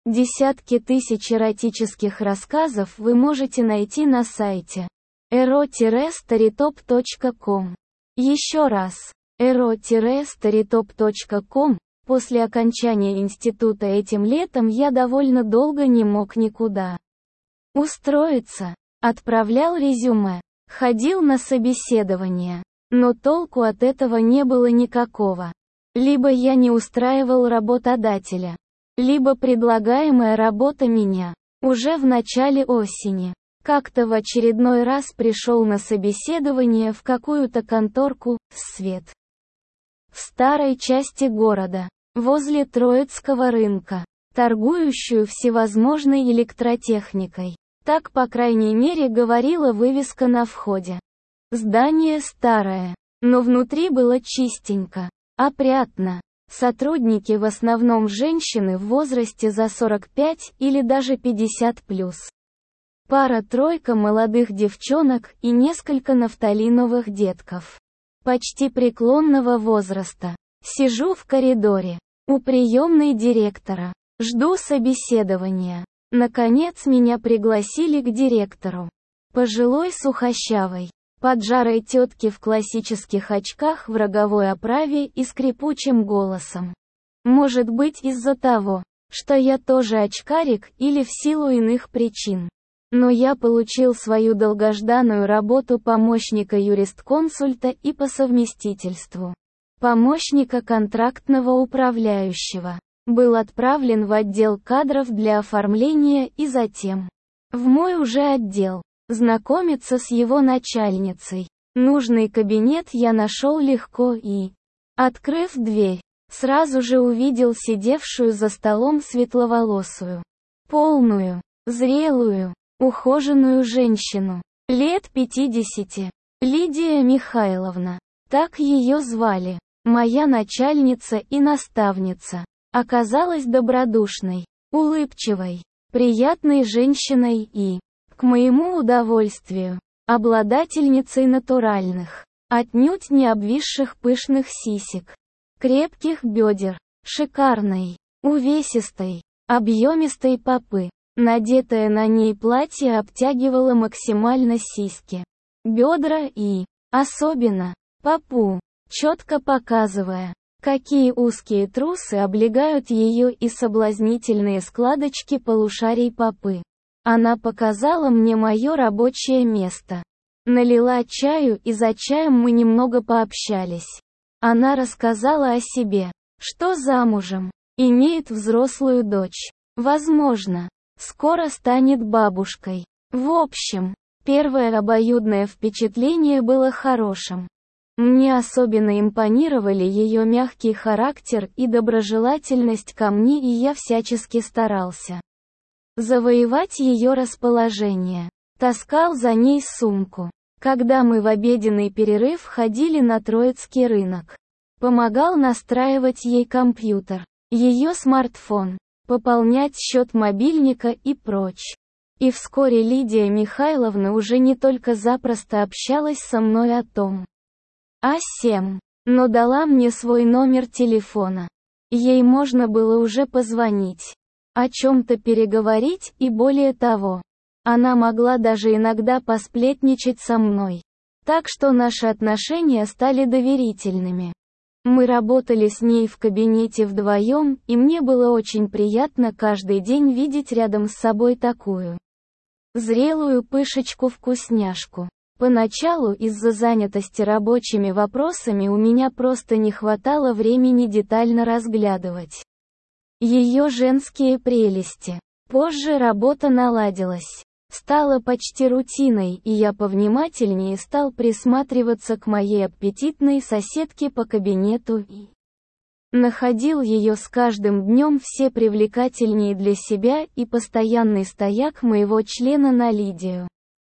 Десятки тысяч эротических рассказов вы можете найти на сайте ero-storytop.com. Еще раз, ero-storytop.com. После окончания института этим летом я довольно долго не мог никуда устроиться. Отправлял резюме, ходил на собеседование, но толку от этого не было никакого. Либо я не устраивал работодателя, либо предлагаемая работа меня. Уже в начале осени, как-то в очередной раз пришел на собеседование в какую-то конторку, «Свет», в старой части города, возле Троицкого рынка, торгующую всевозможной электротехникой. Так, по крайней мере, говорила вывеска на входе. Здание старое, но внутри было чистенько, опрятно. Сотрудники в основном женщины в возрасте за 45 или даже 50+. Пара-тройка молодых девчонок и несколько нафталиновых детков почти преклонного возраста. Сижу в коридоре, у приемной директора, жду собеседования. Наконец меня пригласили к директору. Пожилой сухощавой, поджарой тетке в классических очках в роговой оправе и скрипучим голосом. Может быть, из-за того, что я тоже очкарик или в силу иных причин. Но я получил свою долгожданную работу помощника юрисконсульта и по совместительству помощника контрактного управляющего. Был отправлен в отдел кадров для оформления и затем в мой уже отдел, знакомиться с его начальницей. Нужный кабинет я нашел легко и, открыв дверь, сразу же увидел сидевшую за столом светловолосую, полную, зрелую, ухоженную женщину, лет 50. Лидия Михайловна, так ее звали, моя начальница и наставница. Оказалась добродушной, улыбчивой, приятной женщиной и, к моему удовольствию, обладательницей натуральных, отнюдь не обвисших пышных сисек, крепких бедер, шикарной, увесистой, объемистой попы. Надетое на ней платье обтягивало максимально сиськи, бедра и, особенно, попу, четко показывая, какие узкие трусы облегают ее и соблазнительные складочки полушарий попы. Она показала мне мое рабочее место. Налила чаю и за чаем мы немного пообщались. Она рассказала о себе, что замужем, имеет взрослую дочь. Возможно, скоро станет бабушкой. В общем, первое обоюдное впечатление было хорошим. Мне особенно импонировали ее мягкий характер и доброжелательность ко мне, и я всячески старался завоевать ее расположение. Таскал за ней сумку, когда мы в обеденный перерыв ходили на Троицкий рынок. Помогал настраивать ей компьютер, ее смартфон, пополнять счет мобильника и прочь. И вскоре Лидия Михайловна уже не только запросто общалась со мной о том, о сем, но дала мне свой номер телефона. Ей можно было уже позвонить, о чем-то переговорить и более того. Она могла даже иногда посплетничать со мной. Так что наши отношения стали доверительными. Мы работали с ней в кабинете вдвоем, и мне было очень приятно каждый день видеть рядом с собой такую зрелую пышечку-вкусняшку. Поначалу из-за занятости рабочими вопросами у меня просто не хватало времени детально разглядывать ее женские прелести. Позже работа наладилась, стала почти рутиной, и я повнимательнее стал присматриваться к моей аппетитной соседке по кабинету и находил ее с каждым днем все привлекательнее для себя, и постоянный стояк моего члена на Лидию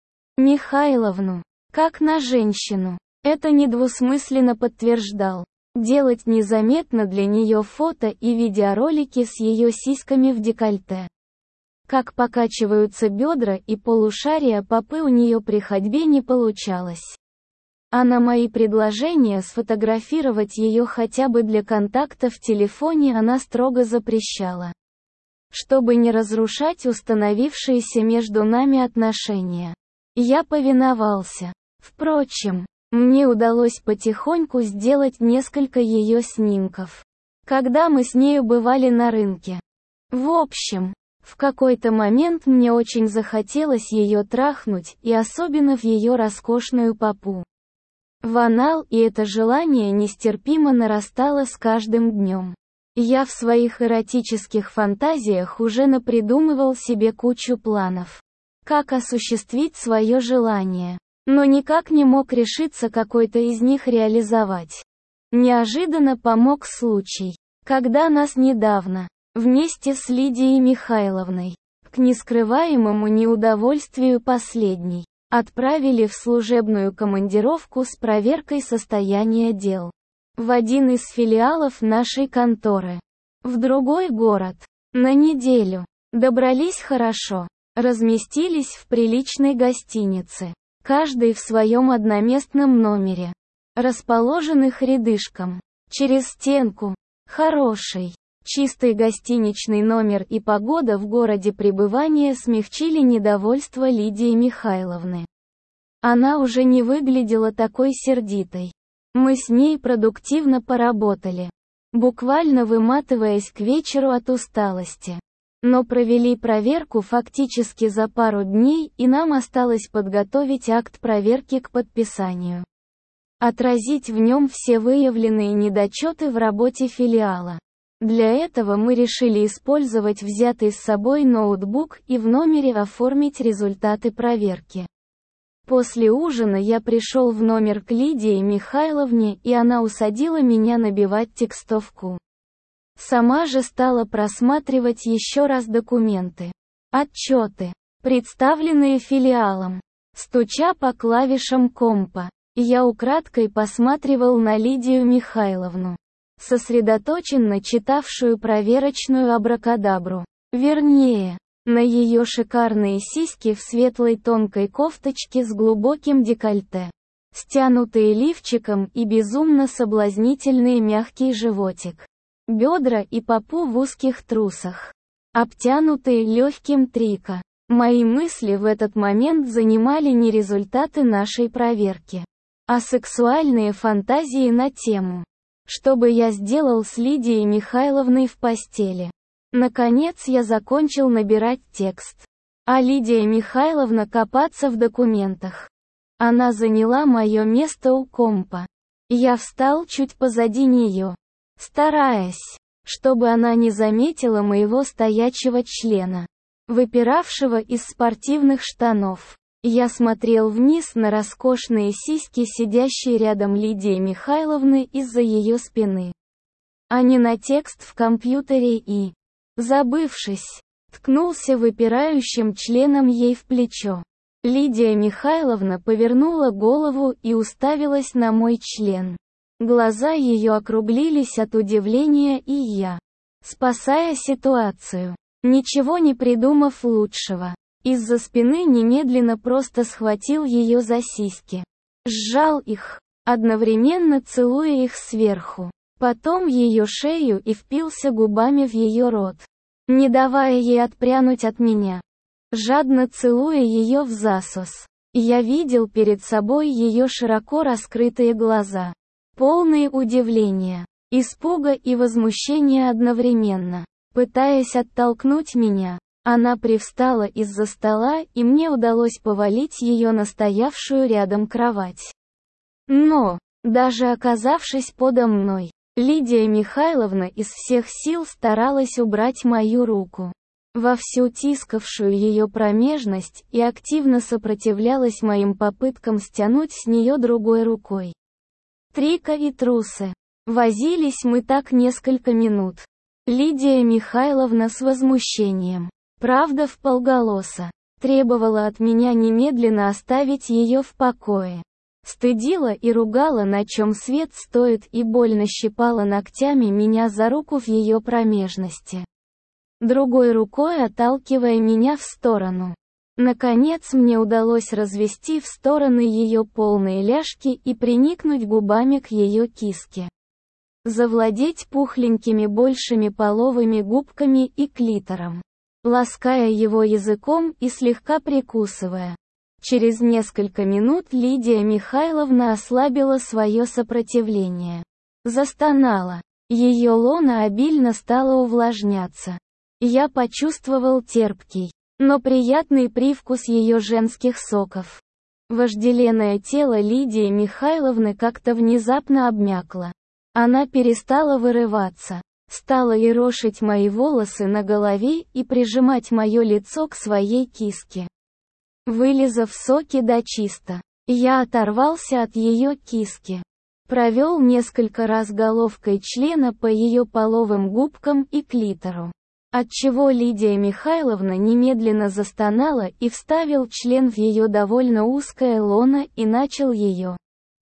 Михайловну, как на женщину. Это недвусмысленно подтверждал. Делать незаметно для нее фото и видеоролики с ее сиськами в декольте. Как покачиваются бедра и полушария попы у нее при ходьбе не получалось. А на мои предложения сфотографировать ее хотя бы для контакта в телефоне она строго запрещала. чтобы не разрушать установившиеся между нами отношения. Я повиновался. Впрочем, мне удалось потихоньку сделать несколько ее снимков, когда мы с нею бывали на рынке. В общем, в какой-то момент мне очень захотелось ее трахнуть, и особенно в ее роскошную попу. В анал, и это желание нестерпимо нарастало с каждым днем. Я в своих эротических фантазиях уже напридумывал себе кучу планов, как осуществить свое желание, но никак не мог решиться какой-то из них реализовать. Неожиданно помог случай, когда нас недавно, вместе с Лидией Михайловной, к нескрываемому неудовольствию последней, отправили в служебную командировку с проверкой состояния дел. В один из филиалов нашей конторы. В другой город. На неделю. Добрались хорошо. Разместились в приличной гостинице. Каждый в своем одноместном номере. Расположенных рядышком. Через стенку. Хороший, чистый гостиничный номер и погода в городе пребывания смягчили недовольство Лидии Михайловны. Она уже не выглядела такой сердитой. Мы с ней продуктивно поработали, буквально выматываясь к вечеру от усталости. Но провели проверку фактически за пару дней, и нам осталось подготовить акт проверки к подписанию. Отразить в нем все выявленные недочеты в работе филиала. Для этого мы решили использовать взятый с собой ноутбук и в номере оформить результаты проверки. После ужина я пришел в номер к Лидии Михайловне, и она усадила меня набивать текстовку. Сама же стала просматривать еще раз документы, отчеты, представленные филиалом. Стуча по клавишам компа, я украдкой посматривал на Лидию Михайловну, сосредоточенно читавшую проверочную абракадабру. Вернее, на ее шикарные сиськи в светлой тонкой кофточке с глубоким декольте, стянутые лифчиком, и безумно соблазнительный мягкий животик, бедра и попу в узких трусах, обтянутые легким трико. Мои мысли в этот момент занимали не результаты нашей проверки, а сексуальные фантазии на тему, что бы я сделал с Лидией Михайловной в постели. Наконец я закончил набирать текст, а Лидия Михайловна копаться в документах. Она заняла мое место у компа. Я встал чуть позади нее, стараясь, чтобы она не заметила моего стоячего члена, выпиравшего из спортивных штанов. Я смотрел вниз на роскошные сиськи, сидящие рядом Лидии Михайловны из-за ее спины, а не на текст в компьютере, и, забывшись, ткнулся выпирающим членом ей в плечо. Лидия Михайловна повернула голову и уставилась на мой член. Глаза ее округлились от удивления, и я, спасая ситуацию, ничего не придумав лучшего, из-за спины немедленно просто схватил ее за сиськи. Сжал их, одновременно целуя их сверху. Потом ее шею и впился губами в ее рот, не давая ей отпрянуть от меня, жадно целуя ее в засос. Я видел перед собой ее широко раскрытые глаза, полные удивления, испуга и возмущения одновременно. Пытаясь оттолкнуть меня, она привстала из-за стола, и мне удалось повалить ее на стоявшую рядом кровать. Но, даже оказавшись подо мной, Лидия Михайловна из всех сил старалась убрать мою руку, вовсю тискавшую ее промежность, и активно сопротивлялась моим попыткам стянуть с нее другой рукой трико и трусы. Возились мы так несколько минут. Лидия Михайловна с возмущением, правда вполголоса, требовала от меня немедленно оставить ее в покое. Стыдила и ругала, на чем свет стоит, и больно щипала ногтями меня за руку в ее промежности, другой рукой отталкивая меня в сторону. Наконец мне удалось развести в стороны ее полные ляжки и приникнуть губами к ее киске. завладеть пухленькими большими половыми губками и клитором, лаская его языком и слегка прикусывая. Через несколько минут Лидия Михайловна ослабила свое сопротивление. Застонала. Ее лона обильно стала увлажняться. Я почувствовал терпкий, но приятный привкус ее женских соков. Вожделенное тело Лидии Михайловны как-то внезапно обмякло. Она перестала вырываться, стала ерошить мои волосы на голове и прижимать мое лицо к своей киске. Вылизав соки дочисто, я оторвался от ее киски. Провел несколько раз головкой члена по ее половым губкам и клитору, отчего Лидия Михайловна немедленно застонала и вставил член в ее довольно узкое лоно и начал ее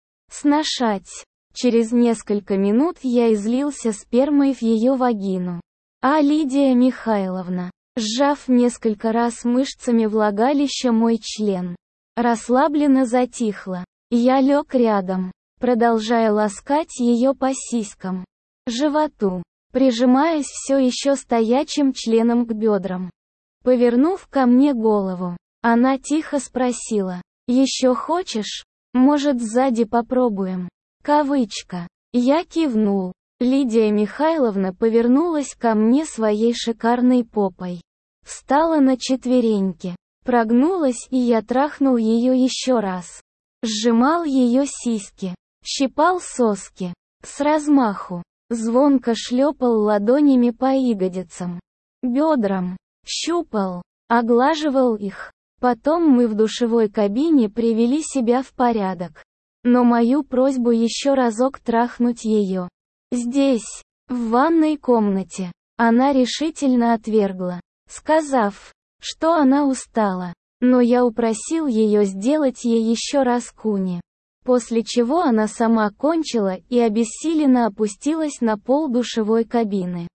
сношать. Через несколько минут я излился спермой в ее вагину. А Лидия Михайловна, сжав несколько раз мышцами влагалища мой член, расслабленно затихла. Я лег рядом, продолжая ласкать ее по сиськам, животу, прижимаясь все еще стоячим членом к бедрам. Повернув ко мне голову, она тихо спросила: «Еще хочешь? Может, сзади попробуем?» Кавычка. Я кивнул. Лидия Михайловна повернулась ко мне своей шикарной попой. Встала на четвереньки, прогнулась, и я трахнул ее еще раз. Сжимал ее сиськи, щипал соски, с размаху, звонко шлепал ладонями по ягодицам, бедрам, щупал, оглаживал их. Потом мы в душевой кабине привели себя в порядок. Но мою просьбу еще разок трахнуть ее здесь, в ванной комнате, она решительно отвергла, сказав, что она устала. Но я упросил ее сделать ей еще раз куни. После чего она сама кончила и обессиленно опустилась на пол душевой кабины.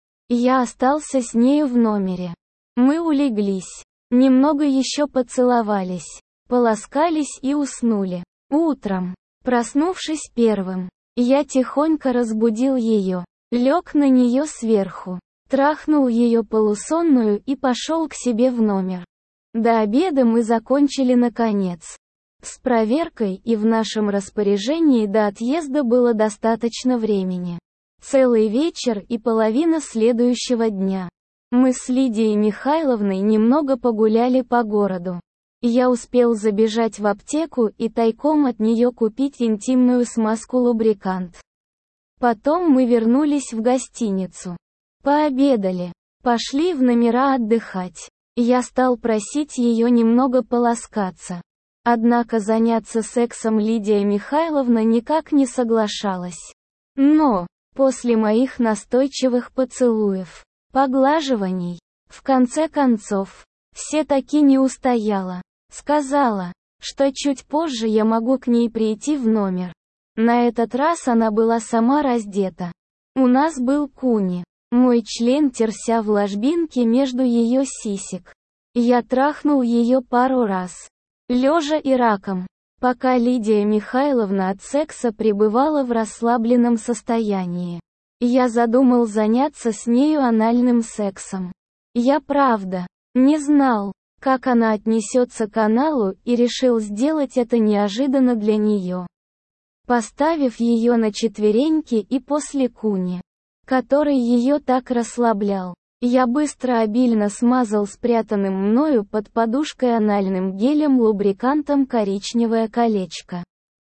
Я остался с нею в номере. Мы улеглись, немного еще поцеловались, поласкались и уснули. Утром, проснувшись первым, я тихонько разбудил ее, лег на нее сверху, трахнул ее полусонную и пошел к себе в номер. До обеда мы закончили наконец с проверкой, и в нашем распоряжении до отъезда было достаточно времени. Целый вечер и половина следующего дня. Мы с Лидией Михайловной немного погуляли по городу. Я успел забежать в аптеку и тайком от нее купить интимную смазку-лубрикант. Потом мы вернулись в гостиницу. Пообедали. Пошли в номера отдыхать. Я стал просить ее немного поласкаться. Однако заняться сексом Лидия Михайловна никак не соглашалась. Но, после моих настойчивых поцелуев, поглаживаний, в конце концов, все-таки не устояла. Сказала, что чуть позже я могу к ней прийти в номер. На этот раз она была сама раздета. У нас был куни. Мой член терся в ложбинке между ее сисек. Я трахнул ее пару раз, лежа и раком, пока Лидия Михайловна от секса пребывала в расслабленном состоянии. Я задумал заняться с нею анальным сексом. Я правда не знал, как она отнесется к аналу, и решил сделать это неожиданно для нее. Поставив ее на четвереньки и после куни, который ее так расслаблял, я быстро обильно смазал спрятанным мною под подушкой анальным гелем лубрикантом коричневое колечко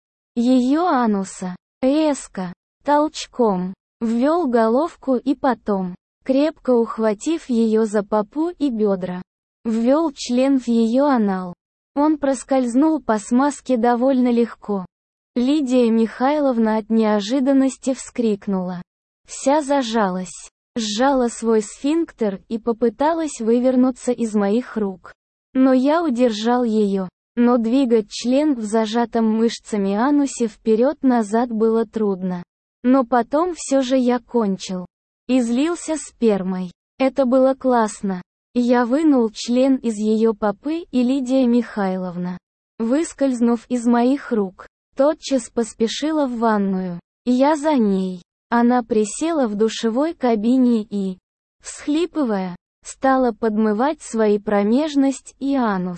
ее ануса. Резко, толчком, ввел головку и потом, крепко ухватив ее за попу и бедра, ввел член в ее анал. Он проскользнул по смазке довольно легко. Лидия Михайловна от неожиданности вскрикнула. Вся зажалась, сжала свой сфинктер и попыталась вывернуться из моих рук. Но я удержал ее. Но двигать член в зажатом мышцами анусе вперед-назад было трудно. Но потом все же я кончил. Излился спермой. Это было классно. Я вынул член из ее попы, и Лидия Михайловна, выскользнув из моих рук, тотчас поспешила в ванную. Я за ней. Она присела в душевой кабине и, всхлипывая, стала подмывать свои промежность и анус.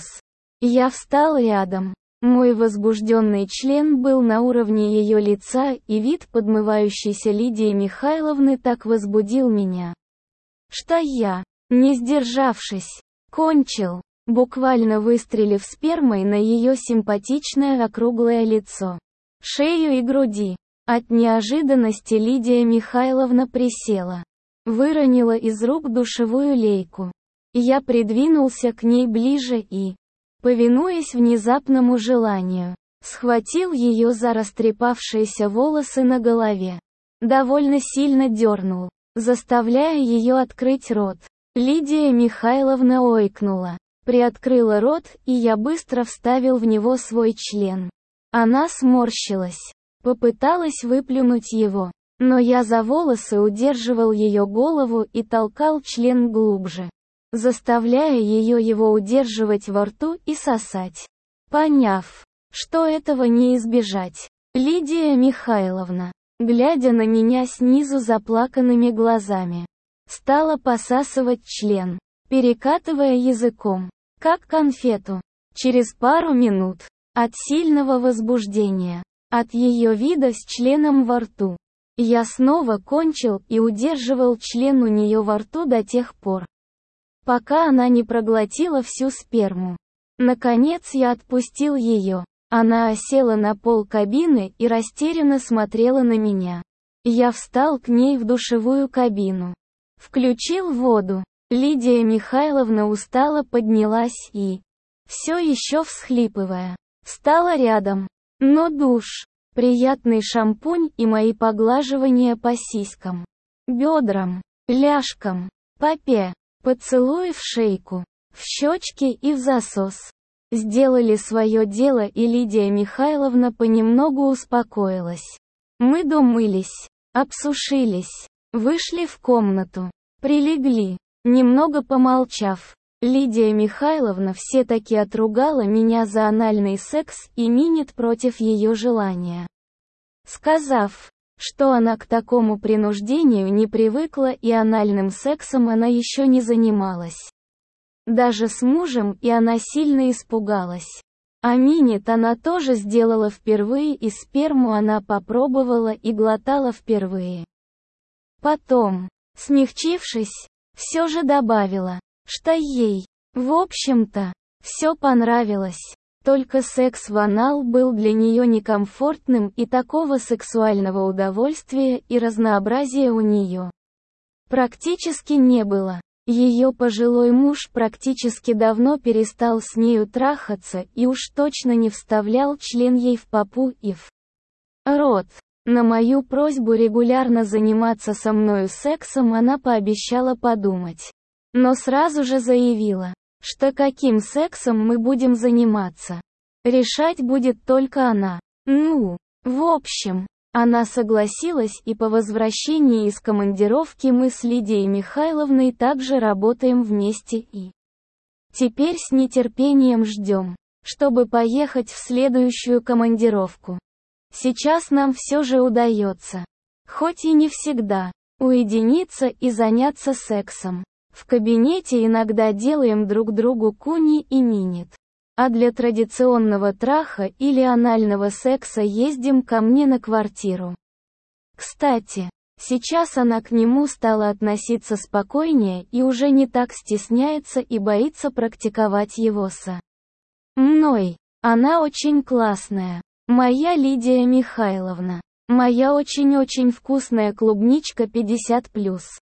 Я встал рядом. Мой возбужденный член был на уровне ее лица, и вид подмывающейся Лидии Михайловны так возбудил меня, что я, не сдержавшись, кончил, буквально выстрелив спермой на ее симпатичное округлое лицо, шею и груди. От неожиданности Лидия Михайловна присела, выронила из рук душевую лейку. Я придвинулся к ней ближе и, повинуясь внезапному желанию, схватил ее за растрепавшиеся волосы на голове. Довольно сильно дернул, заставляя ее открыть рот. Лидия Михайловна ойкнула, приоткрыла рот, и я быстро вставил в него свой член. Она сморщилась, попыталась выплюнуть его, но я за волосы удерживал ее голову и толкал член глубже, заставляя ее его удерживать во рту и сосать. Поняв, что этого не избежать, Лидия Михайловна, глядя на меня снизу заплаканными глазами, стала посасывать член, перекатывая языком, как конфету. Через пару минут, от сильного возбуждения, от ее вида с членом во рту, я снова кончил и удерживал член у нее во рту до тех пор, пока она не проглотила всю сперму. Наконец я отпустил ее. Она осела на пол кабины и растерянно смотрела на меня. Я встал к ней в душевую кабину. Включил воду. Лидия Михайловна устало поднялась и, все еще всхлипывая, встала рядом. Но душ, приятный шампунь и мои поглаживания по сиськам, бедрам, ляжкам, попе, поцелуи в шейку, в щечки и в засос сделали свое дело, и Лидия Михайловна понемногу успокоилась. Мы домылись, обсушились, вышли в комнату, прилегли. Немного помолчав, Лидия Михайловна все-таки отругала меня за анальный секс и минет против ее желания, сказав, что она к такому принуждению не привыкла и анальным сексом она еще не занималась. Даже с мужем, и она сильно испугалась. А минет она тоже сделала впервые, и сперму она попробовала и глотала впервые. Потом, смягчившись, все же добавила, что ей, в общем-то, все понравилось, только секс в анал был для нее некомфортным, и такого сексуального удовольствия и разнообразия у нее практически не было. Ее пожилой муж практически давно перестал с нею трахаться и уж точно не вставлял член ей в попу и в рот. На мою просьбу регулярно заниматься со мною сексом она пообещала подумать. Но сразу же заявила, что каким сексом мы будем заниматься, решать будет только она. Ну, в общем, она согласилась, и по возвращении из командировки мы с Лидией Михайловной также работаем вместе и теперь с нетерпением ждем, чтобы поехать в следующую командировку. Сейчас нам все же удается, хоть и не всегда, уединиться и заняться сексом. В кабинете иногда делаем друг другу куни и минет. А для традиционного траха или анального секса ездим ко мне на квартиру. Кстати, сейчас она к нему стала относиться спокойнее и уже не так стесняется и боится практиковать его со мной. Она очень классная. Моя Лидия Михайловна. Моя очень-очень вкусная клубничка 50+.